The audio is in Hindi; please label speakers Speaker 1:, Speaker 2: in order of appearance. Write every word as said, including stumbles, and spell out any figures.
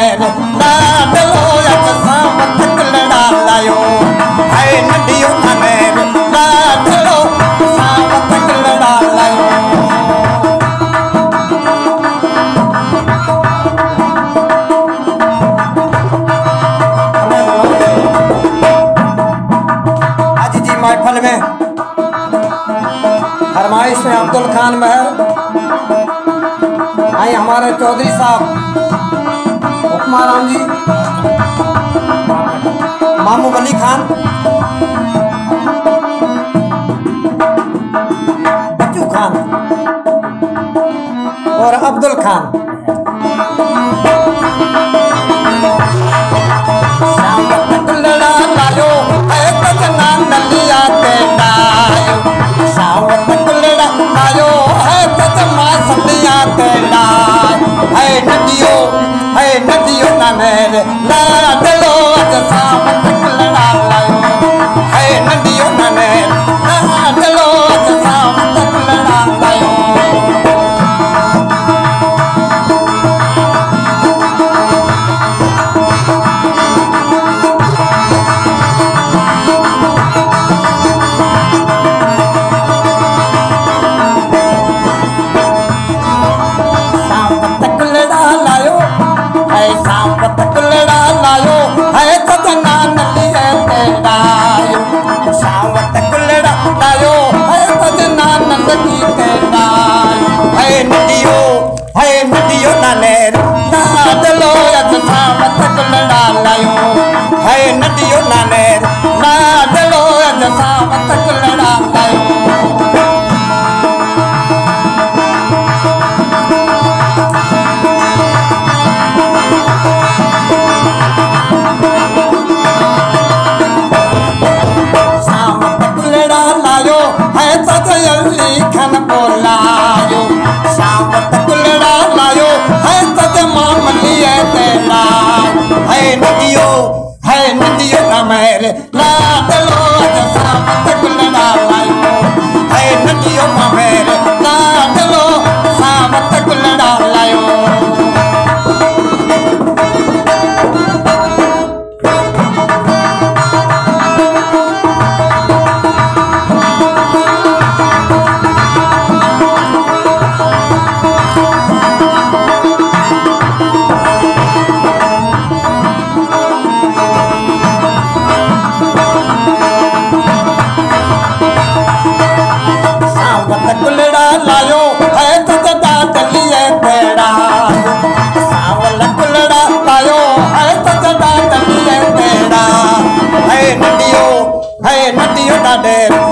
Speaker 1: मेरे लाडलो अज सावत कुलड़ा लायो है नंढियो ना मेरे लाडलो सावत कुलड़ा लायो। आज जी महफिल में फरमाइश में अब्दुल खान महर आई हमारे चौधरी साहब हुक्मा राम जी मामू अली खान बच्चू खान और अब्दुल खान। नदियो है नदियो ना मेरे लाडलो अज सावत कुलड़ा लायो है नदियो ना मेरे लाडलो अज सावत कुलड़ा लायो। सावत कुलड़ा लायो है सजना नलिया तेरा सावत कुलड़ा लायो है सजना नंदी तेरा है नदियो है नदियो ना नेर लाडलो अज सावत कुलड़ा लायो है नदियो ना नेर लाडलो अज सावत कुलड़ा लायो। खन बोलायो सावत कुलड़ा लायो है सज मामलिया तेरा है नदियो है नदियो ना मेरे लाडलो अज सावत कुलड़ा लायो है नदियो ना मेरे लाडलो सावत कुलड़ा लायो। कुलड़ा लायो है सजदा चलिए तेरा सावल कुलड़ा लायो है सजदा चलिए तेरा है नदियो है नदियो ना डेर